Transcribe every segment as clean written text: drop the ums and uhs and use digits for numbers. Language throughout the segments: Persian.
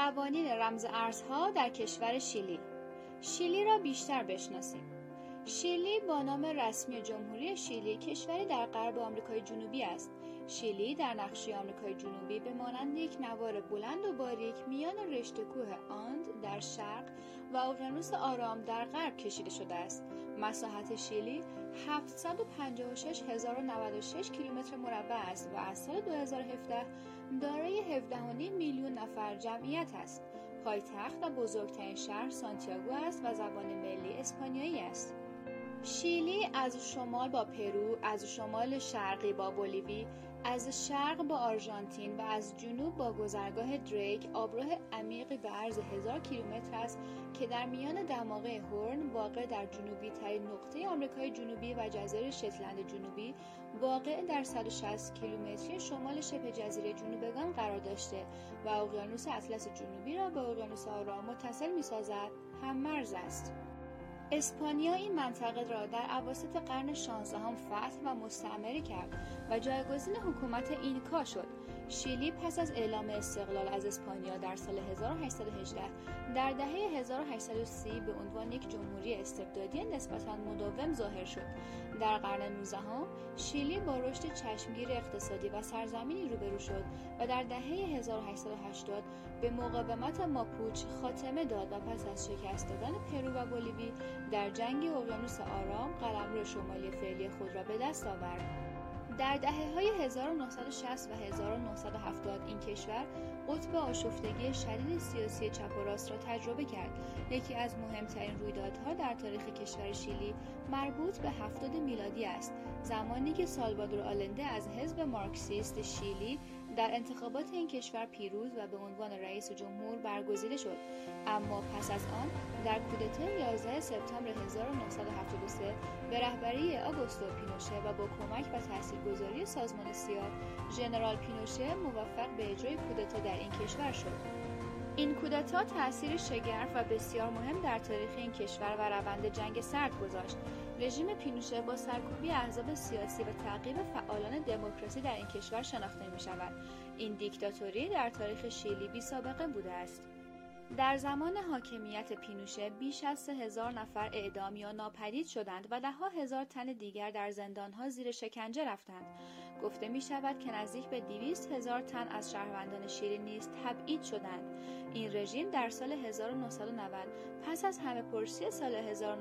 قوانین رمز ارزها در کشور شیلی. شیلی را بیشتر بشناسیم. شیلی با نام رسمی جمهوری شیلی کشوری در غرب آمریکای جنوبی است. شیلی در نقشه آمریکای جنوبی به مانند یک نوار بلند و باریک میان رشته کوه آند در شرق و اقیانوس آرام در غرب کشیده شده است. مساحت شیلی 756,096 کیلومتر مربع است و از سال 2017 دارای 17.5 میلیون نفر جمعیت است. پایتخت و بزرگترین شهر سانتیاگو است و زبان ملی اسپانیایی است. شیلی از شمال با پرو، از شمال شرقی با بولیوی، از شرق با آرژانتین و از جنوب با گذرگاه دریک آبراه عمیقی به عرض 1000 کیلومتر است که در میان دماغه هورن واقع در جنوبی ترین نقطه آمریکای جنوبی و جزایر شتلند جنوبی واقع در 160 کیلومتری شمال شبه جزیره جنوبگان قرار داشته و اقیانوس اطلس جنوبی را به اقیانوس آرام متصل می‌سازد. هم مرز است. اسپانیا این منطقه را در اواسط قرن 16 فتح و مستعمره کرد و جایگزین حکومت اینکا شد. شیلی پس از اعلام استقلال از اسپانیا در سال 1818 در دهه 1830 به عنوان یک جمهوری استبدادی نسبتاً مداوم ظاهر شد. در قرن 19 شیلی با رشد چشمگیر اقتصادی و سرزمینی روبرو شد و در دهه 1880 به مقاومت ماپوچ خاتمه داد و پس از شکست دادن پرو و بولیوی در جنگ اقیانوس آرام قلمرو شمالی فعلی خود را به دست آورد. در دهه‌های 1960 و 1970 این کشور قطب آشفتگی شدید سیاسی چپ و راست را تجربه کرد. یکی از مهمترین رویدادها در تاریخ کشور شیلی مربوط به 70 میلادی است، زمانی که سالوادور آلنده از حزب مارکسیست شیلی در انتخابات این کشور پیروز و به عنوان رئیس جمهور برگزیده شد. اما پس از آن در کودتای 11 سپتامبر 1973 به رهبری آگوستو پینوشه و با کمک و تاثیرگذاری سازمان سیاه، ژنرال پینوشه موفق به اجرای کودتا در این کشور شد. این کودتا تأثیر شگرف و بسیار مهم در تاریخ این کشور و روند جنگ سرد گذاشت. رژیم پینوشه با سرکوبی احزاب سیاسی و تعقیب فعالان دموکراسی در این کشور شناخته می شود. این دیکتاتوری در تاریخ شیلی بی سابقه بوده است. در زمان حاکمیت پینوشه بیش از 3000 نفر اعدام یا ناپدید شدند و ده‌ها هزار تن دیگر در زندان‌ها زیر شکنجه رفتند. گفته می شود که نزدیک به 200,000 تن از شهروندان شیلی نیز تبعید شدند. این رژیم در سال 1990 پس از همه‌پرسی سال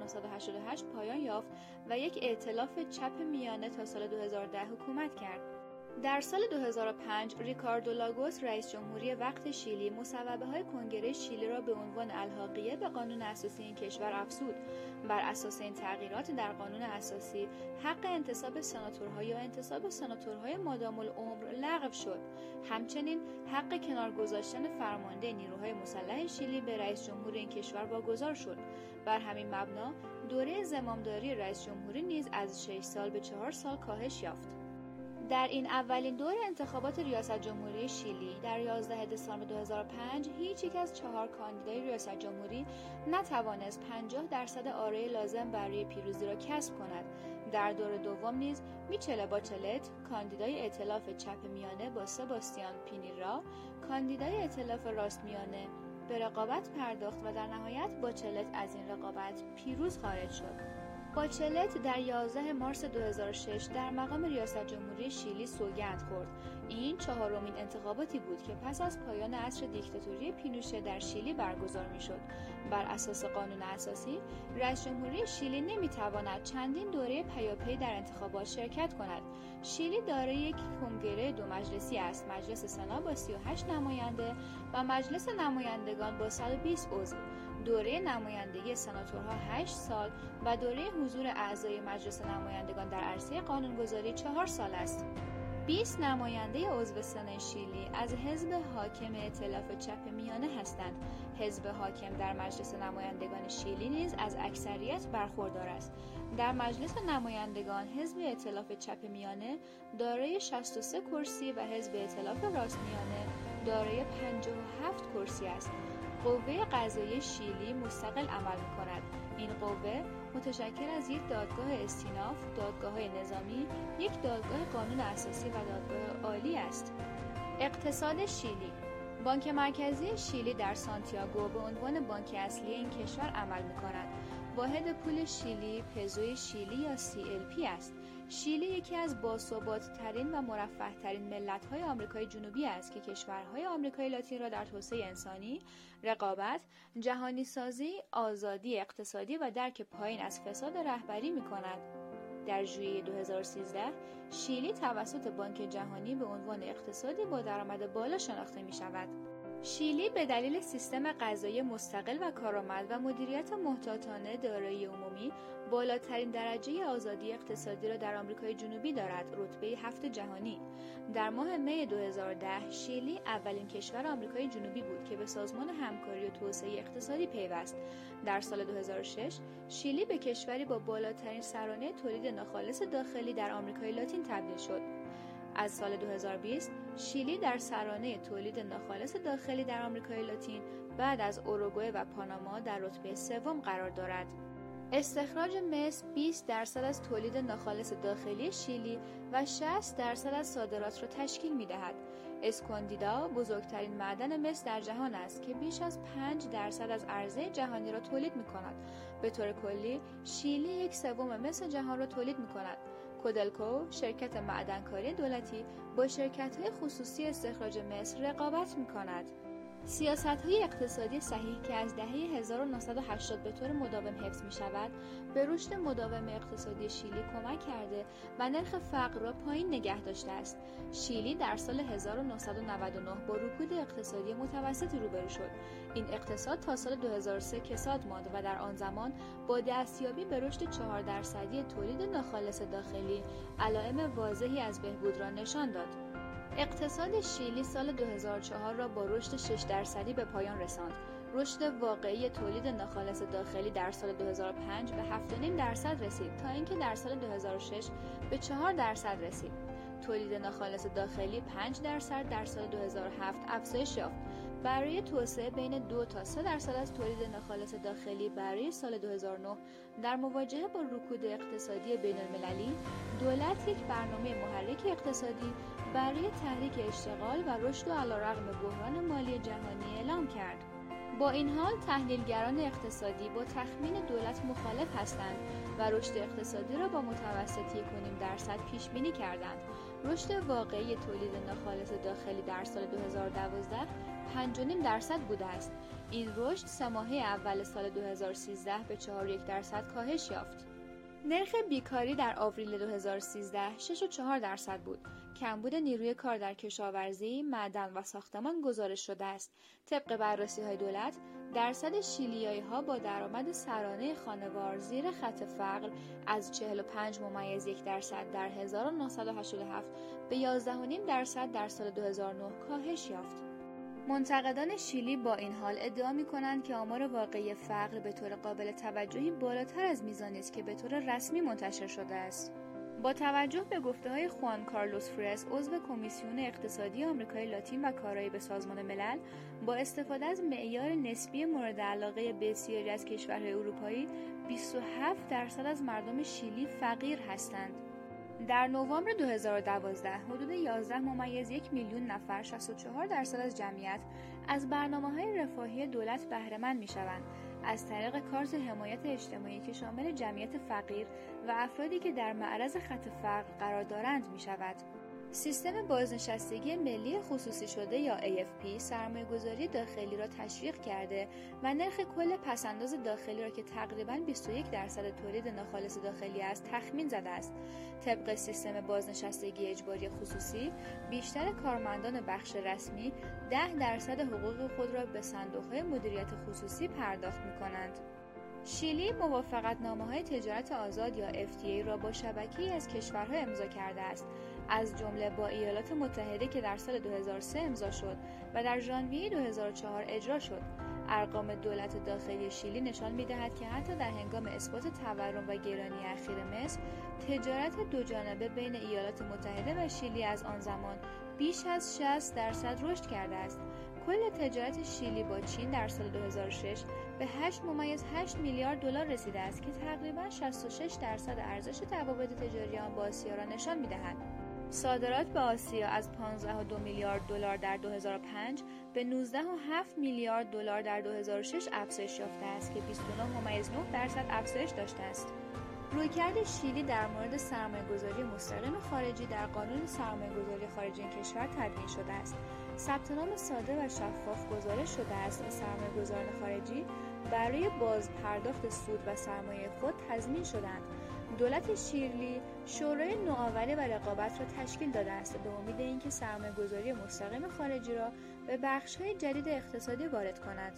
1988 پایان یافت و یک ائتلاف چپ میانه تا سال 2010 حکومت کرد. در سال 2005 ریکاردو لاگوس رئیس جمهوری وقت شیلی مصوبه‌های کنگره شیلی را به عنوان الحاقیه به قانون اساسی این کشور افزود. بر اساس این تغییرات در قانون اساسی حق انتصاب سناتورها یا انتصاب سناتورهای مادام العمر لغو شد. همچنین حق کنار گذاشتن فرمانده نیروهای مسلح شیلی به رئیس جمهور این کشور واگذار شد. بر همین مبنا دوره زمامداری رئیس جمهوری نیز از 6 سال به 4 سال کاهش یافت. در این اولین دور انتخابات ریاست جمهوری شیلی در 11 دسامبر 2005 هیچ یک از 4 کاندیدای ریاست جمهوری نتوانست 50% آرای لازم برای پیروزی را کسب کند. در دور دوم نیز میچل باچلت، کاندیدای ائتلاف چپ میانه با سباستیان پینیرا، کاندیدای ائتلاف راست میانه به رقابت پرداخت و در نهایت باچلت از این رقابت پیروز خارج شد. باچلت در 11 مارس 2006 در مقام ریاست جمهوری شیلی سوگند خورد. این 4مین انتخاباتی بود که پس از پایان عصر دیکتاتوری پینوشه در شیلی برگزار می‌شد. بر اساس قانون اساسی، رئیس جمهوری شیلی نمی‌تواند چندین دوره پیاپی در انتخابات شرکت کند. شیلی دارای یک کنگره 2 مجلسی است، مجلس سنا با 38 نماینده و مجلس نمایندگان با 120 عضو. دوره نمایندگی سناتورها 8 سال و دوره حضور اعضای مجلس نمایندگان در عرصه قانونگذاری 4 سال است. 20 نماینده عضو سنا شیلی از حزب حاکم ائتلاف چپ میانه هستند. حزب حاکم در مجلس نمایندگان شیلی نیز از اکثریت برخوردار است. در مجلس نمایندگان حزب ائتلاف چپ میانه دارای 63 کرسی و حزب ائتلاف راست میانه دارای 57 کرسی است. قوه قضاییه شیلی مستقل عمل می‌کند. این قوه متشکل از یک دادگاه استیناف، دادگاه‌های نظامی، یک دادگاه قانون اساسی و دادگاه عالی است. اقتصاد شیلی بانک مرکزی شیلی در سانتیاگو به عنوان بانک اصلی این کشور عمل می‌کند. واحد پول شیلی پزوی شیلی یا CLP است. شیلی یکی از باثبات‌ترین و مرفه‌ترین ملت‌های آمریکای جنوبی است که کشورهای آمریکای لاتین را در توسعه انسانی، رقابت، جهانی‌سازی، آزادی اقتصادی و درک پایین از فساد رهبری می‌کند. در ژوئیه 2013 شیلی توسط بانک جهانی به عنوان اقتصادی با درآمد بالا شناخته می‌شود. شیلی به دلیل سیستم قضایی مستقل و کارآمد و مدیریت محتاطانه دارایی عمومی بالاترین درجه آزادی اقتصادی را در آمریکای جنوبی دارد، رتبه 7 جهانی. در ماه می 2010 شیلی اولین کشور آمریکای جنوبی بود که به سازمان همکاری و توسعه اقتصادی پیوست. در سال 2006 شیلی به کشوری با بالاترین سرانه تولید ناخالص داخلی در آمریکای لاتین تبدیل شد. از سال 2020 شیلی در سرانه تولید ناخالص داخلی در آمریکای لاتین بعد از اوروگوئه و پاناما در رتبه سوم قرار دارد. استخراج مس 20% از تولید ناخالص داخلی شیلی و 60% از صادرات را تشکیل می‌دهد. اسکوندیدا بزرگترین معدن مس در جهان است که بیش از 5% از عرضه جهانی را تولید می‌کند. به طور کلی شیلی 1/3 مس جهان را تولید می‌کند. کودلکو شرکت معدنکاری دولتی با شرکت‌های خصوصی استخراج مس رقابت می‌کند. سیاست‌های اقتصادی صحیح که از دهه 1980 به طور مداوم حفظ می‌شود، به رشد مداوم اقتصادی شیلی کمک کرده و نرخ فقر را پایین نگه داشته است. شیلی در سال 1999 با رکود اقتصادی متوسطی روبرو شد. این اقتصاد تا سال 2003 کساد ماند و در آن زمان با دستیابی به رشد 4% تولید ناخالص داخلی علائم واضحی از بهبود را نشان داد. اقتصاد شیلی سال 2004 را با رشد 6% به پایان رساند. رشد واقعی تولید ناخالص داخلی در سال 2005 به 7.5% رسید تا اینکه در سال 2006 به 4% رسید. تولید ناخالص داخلی 5% در سال 2007 افزایش یافت. برای توسعه بین 2 تا 3% از تولید ناخالص داخلی برای سال 2009 در مواجهه با رکود اقتصادی بین‌المللی، دولت یک برنامه محرک اقتصادی برای تحریک اشتغال و رشد و علیرغم بحران مالی جهانی اعلام کرد. با این حال تحلیلگران اقتصادی با تخمین دولت مخالف هستند و رشد اقتصادی را با متوسط 1.5% پیش بینی کردند. رشد واقعی تولید ناخالص داخلی در سال 2012 5.5% بوده است. این رشد سه ماهه اول سال 2013 به 4.1% کاهش یافت. نرخ بیکاری در آوریل 2013 6.4% بود. کمبود نیروی کار در کشاورزی، معدن و ساختمان گزارش شده است. طبق بررسی‌های دولت، درصد شیلیایی‌ها با درآمد سرانه خانوار زیر خط فقر از 45.1% در 1987 به 11.5% در سال 2009 کاهش یافت. منتقدان شیلی با این حال ادعا می‌کنند که آمار واقعی فقر به طور قابل توجهی بالاتر از میزانی است که به طور رسمی منتشر شده است. با توجه به گفته‌های خوان کارلوس فرس، عضو کمیسیون اقتصادی آمریکای لاتین و کارایی به سازمان ملل، با استفاده از معیار نسبی مورد علاقه بسیاری از کشورهای اروپایی، 27% از مردم شیلی فقیر هستند. در نوامبر 2012 حدود 11.1 میلیون نفر 64% از جمعیت از برنامه‌های رفاهی دولت بهره‌مند می‌شوند از طریق کارت حمایت اجتماعی که شامل جمعیت فقیر و افرادی که در معرض خط فقر قرار دارند می‌شود. سیستم بازنشستگی ملی خصوصی شده یا AFP سرمایه‌گذاری داخلی را تشویق کرده و نرخ کل پس‌انداز داخلی را که تقریباً 21% تولید ناخالص داخلی است تخمین زده است. طبق سیستم بازنشستگی اجباری خصوصی، بیشتر کارمندان بخش رسمی 10% حقوق خود را به صندوق‌های مدیریت خصوصی پرداخت می‌کنند. شیلی موافقتنامه‌های تجارت آزاد یا FTA را با شبکه‌ای از کشورها امضا کرده است، از جمله با ایالات متحده که در سال 2003 امضا شد و در ژانویه 2004 اجرا شد. ارقام دولت داخلی شیلی نشان می‌دهد که حتی در هنگام اثبات تورم و گرانی اخیر مس، تجارت دوجانبه بین ایالات متحده و شیلی از آن زمان بیش از 60% رشد کرده است. کل تجارت شیلی با چین در سال 2006 به 8.8 میلیارد دلار رسیده است که تقریباً 66% ارزش روابط تجاری آن با آسیا را نشان می‌دهد. صادرات به آسیا از 15.2 میلیارد دلار در 2005 به 19.7 میلیارد دلار در 2006 افزایش یافته است که 29.9% افزایش داشته است. رویکرد شیلی در مورد سرمایه‌گذاری مستقیم خارجی در قانون سرمایه‌گذاری خارجی این کشور تدوین شده است. ثبت نام ساده و شفاف گزارش شده است و سرمایه‌گذاران خارجی برای بازپرداخت سود و سرمایه خود تضمین شدند. دولت شیلی شورای نوآوری و رقابت را تشکیل داده است به امید اینکه سرمایه‌گذاری مستقیم خارجی را به بخش‌های جدید اقتصادی وارد کند.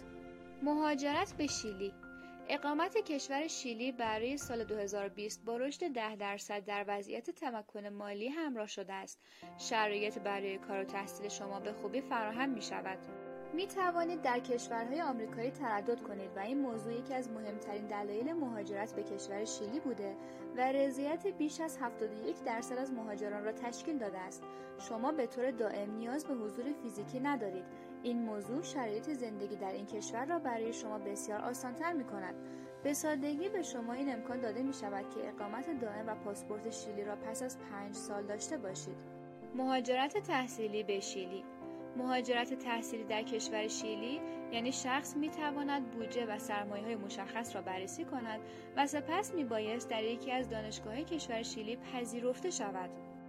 مهاجرت به شیلی. اقامت کشور شیلی برای سال 2020 با رشد 10% در وضعیت تمکن مالی همراه شده است. شرایط برای کار و تحصیل شما به خوبی فراهم می شود. می توانید در کشورهای آمریکایی تردد کنید و این موضوع یکی از مهمترین دلایل مهاجرت به کشور شیلی بوده و رضایت بیش از 71% از مهاجران را تشکیل داده است. شما به طور دائم نیاز به حضور فیزیکی ندارید. این موضوع شرایط زندگی در این کشور را برای شما بسیار آسان‌تر می‌کند. به سادگی به شما این امکان داده می‌شود که اقامت دائم و پاسپورت شیلی را پس از 5 سال داشته باشید. مهاجرت تحصیلی به شیلی. مهاجرت تحصیلی در کشور شیلی یعنی شخص می‌تواند بودجه و سرمایه‌های مشخص را بررسی کند و سپس می‌بایست در یکی از دانشگاه‌های کشور شیلی پذیرفته شود.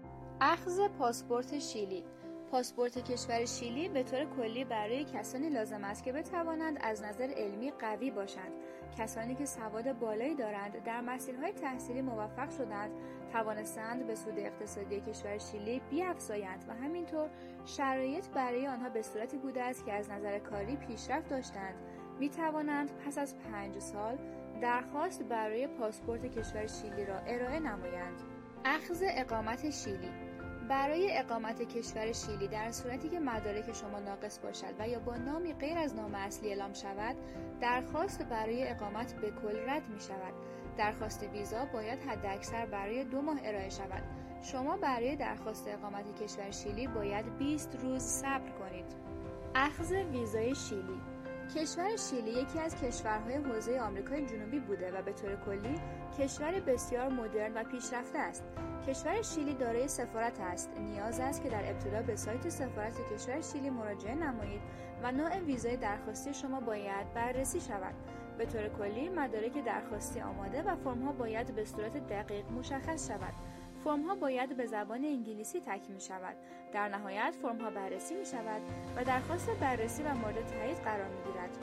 اخذ پاسپورت شیلی. پاسپورت کشور شیلی به طور کلی برای کسانی لازم است که بتوانند از نظر علمی قوی باشند. کسانی که سواد بالایی دارند، در مسیرهای تحصیلی موفق شدند، توانستند به سود اقتصادی کشور شیلی بیفزایند و همینطور شرایط برای آنها به صورتی بوده است که از نظر کاری پیشرفت داشتند، می توانند پس از 5 سال درخواست برای پاسپورت کشور شیلی را ارائه نمایند. اخذ اقامت شیلی. برای اقامت کشور شیلی در صورتی که مدارک شما ناقص باشد و یا با نامی غیر از نام اصلی اعلام شود، درخواست برای اقامت به کل رد می شود. درخواست ویزا باید حداکثر برای 2 ماه ارائه شود. شما برای درخواست اقامت کشور شیلی باید 20 روز صبر کنید. اخذ ویزای شیلی. کشور شیلی یکی از کشورهای حوزه آمریکای جنوبی بوده و به طور کلی کشور بسیار مدرن و پیشرفته است. کشور شیلی دارای سفارت است. نیاز است که در ابتدا به سایت سفارت کشور شیلی مراجعه نمایید و نوع ویزای درخواستی شما باید بررسی شود. به طور کلی مدارک درخواستی آماده و فرم‌ها باید به صورت دقیق مشخص شود. فرم‌ها باید به زبان انگلیسی تکمیل شود. در نهایت فرم‌ها بررسی می شود و درخواست بررسی و مورد تایید قرار می گیرد.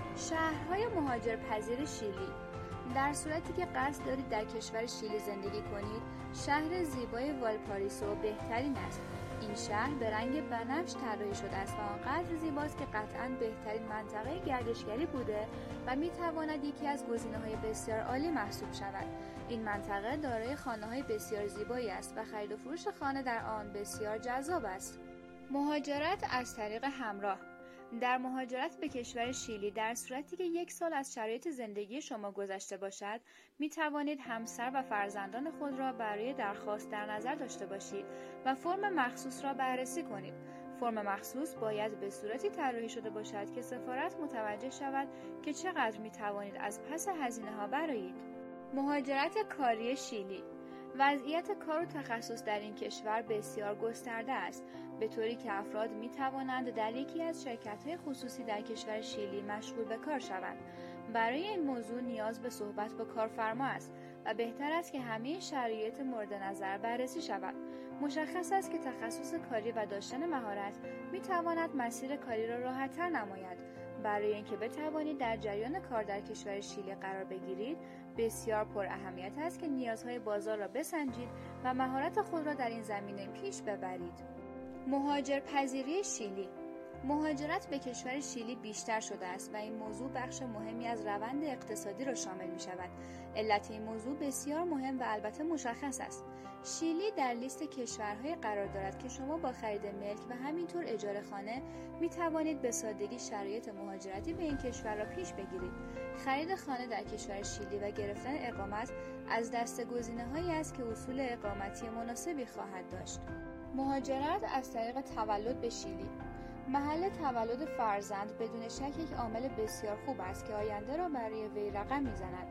شهرهای مهاجرپذیر شیلی. در صورتی که قصد دارید در کشور شیلی زندگی کنید، شهر زیبای والپاریسو بهترین است. این شهر به رنگ بنفش طراحی شده است و آنقدر زیباست که قطعاً بهترین منطقه گردشگری بوده و می‌تواند یکی از گزینه‌های بسیار عالی محسوب شود. این منطقه دارای خانه‌های بسیار زیبایی است و خرید و فروش خانه در آن بسیار جذاب است. مهاجرت از طریق همراه. در مهاجرت به کشور شیلی در صورتی که 1 سال از شرایط زندگی شما گذشته باشد، می توانید همسر و فرزندان خود را برای درخواست در نظر داشته باشید و فرم مخصوص را بررسی کنید. فرم مخصوص باید به صورتی طراحی شده باشد که سفارت متوجه شود که چقدر می توانید از پس هزینه ها برآیید. مهاجرت کاری شیلی. وضعیت کار و تخصص در این کشور بسیار گسترده است، به طوری که افراد می توانند در یکی از شرکت‌های خصوصی در کشور شیلی مشغول به کار شوند. برای این موضوع نیاز به صحبت با کارفرما است و بهتر است که همه شرایط مورد نظر بررسی شود. مشخص است که تخصص کاری و داشتن مهارت می تواند مسیر کاری را راحت‌تر نماید. برای اینکه بتوانید در جریان کار در کشور شیلی قرار بگیرید، بسیار پر اهمیت است که نیازهای بازار را بسنجید و مهارت خود را در این زمینه پیش ببرید. مهاجرپذیری شیلی. مهاجرت به کشور شیلی بیشتر شده است و این موضوع بخش مهمی از روند اقتصادی را شامل می شود. علت این موضوع بسیار مهم و البته مشخص است. شیلی در لیست کشورهای قرار دارد که شما با خرید ملک و همینطور اجاره خانه می توانید به سادگی شرایط مهاجرتی به این کشور را پیش بگیرید. خرید خانه در کشور شیلی و گرفتن اقامت از دسته گزینه‌هایی است که اصول اقامتی مناسبی خواهد داشت. مهاجرت از طریق تولد به شیلی. محل تولد فرزند بدون شک یک عامل بسیار خوب است که آینده را برای وی رقم می‌زند.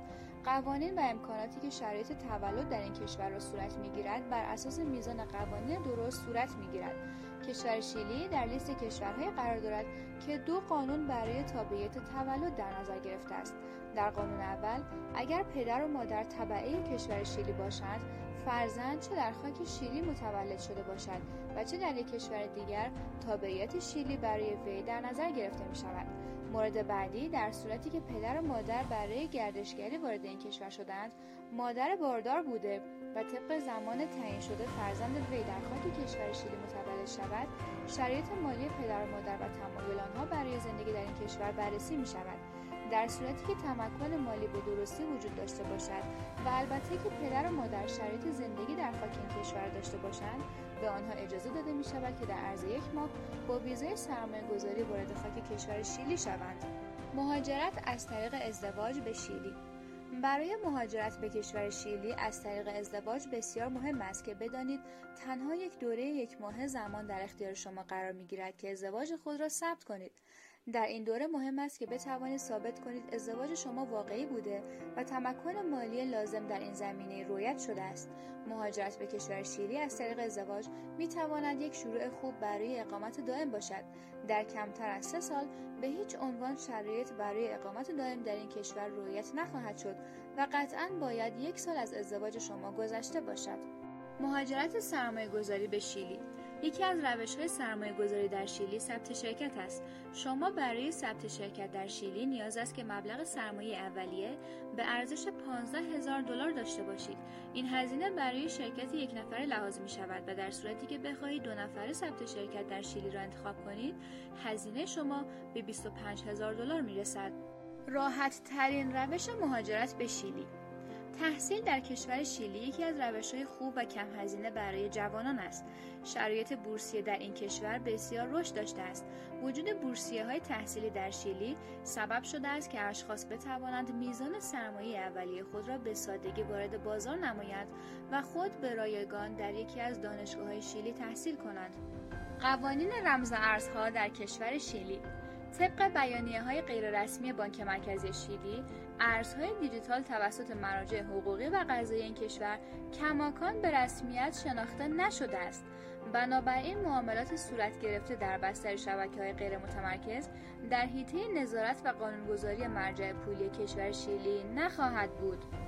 قوانین و امکاناتی که شرایط تولد در این کشور را صورت می‌گیرد بر اساس میزان قوانین درست صورت می‌گیرد. کشور شیلی در لیست کشورهای قرار دارد که 2 قانون برای تابعیت تولد در نظر گرفته است. در قانون اول، اگر پدر و مادر تبعه کشور شیلی باشند، فرزند چه در خاک شیلی متولد شده باشد و چه در یک کشور دیگر، تابعیت شیلی برای وی در نظر گرفته می شود. مورد بعدی، در صورتی که پدر و مادر برای گردشگری وارد این کشور شدند، مادر باردار بوده و طبق زمان تعیین شده فرزند وی در خاک کشور شیلی متولد شود، شرایط مالی پدر و مادر و تمایل آنها برای زندگی در این کشور بررسی می شود. در صورتی که تمکن مالی به درستی وجود داشته باشد و البته که پدر و مادر شرایط زندگی در خاک این کشور داشته باشند، به آنها اجازه داده می شود که در عرض 1 ماه با ویزای سرمایه‌گذاری وارد خاک کشور شیلی شوند. مهاجرت از طریق ازدواج به شیلی. برای مهاجرت به کشور شیلی از طریق ازدواج بسیار مهم است که بدانید تنها یک دوره 1 ماه زمان در اختیار شما قرار می‌گیرد که ازدواج خود را ثبت کنید. در این دوره مهم است که بتوانید ثابت کنید ازدواج شما واقعی بوده و تمکن مالی لازم در این زمینه رعایت شده است. مهاجرت به کشور شیلی از طریق ازدواج می‌تواند یک شروع خوب برای اقامت دائم باشد. در کمتر از 3 سال به هیچ عنوان شرایط برای اقامت دائم در این کشور رعایت نخواهد شد و قطعاً باید 1 سال از ازدواج شما گذشته باشد. مهاجرت سرمایه‌گذاری به شیلی. یکی از روش‌های سرمایه‌گذاری در شیلی ثبت شرکت است. شما برای ثبت شرکت در شیلی نیاز است که مبلغ سرمایه اولیه به ارزش $15,000 داشته باشید. این هزینه برای شرکت 1 نفره لحاظ می‌شود و در صورتی که بخواهید 2 نفره ثبت شرکت در شیلی را انتخاب کنید، هزینه شما به $25,000 می‌رسد. راحت ترین روش مهاجرت به شیلی. تحصیل در کشور شیلی یکی از روش‌های خوب و کم هزینه برای جوانان است. شرایط بورسیه در این کشور بسیار رشد داشته است. وجود بورسیه‌های تحصیلی در شیلی سبب شده است که اشخاص بتوانند میزان سرمایه اولیه خود را به سادگی وارد بازار نمایند و خود به رایگان در یکی از دانشگاه‌های شیلی تحصیل کنند. قوانین رمز ارزها در کشور شیلی. طبق بیانیه‌های غیررسمی بانک مرکزی شیلی، ارزهای دیجیتال توسط مراجع حقوقی و قضایی این کشور کماکان به رسمیت شناخته نشده است. بنابراین معاملات صورت گرفته در بستر شبکه‌های غیر متمرکز در حیطه نظارت و قانونگذاری مرجع پولی کشور شیلی نخواهد بود.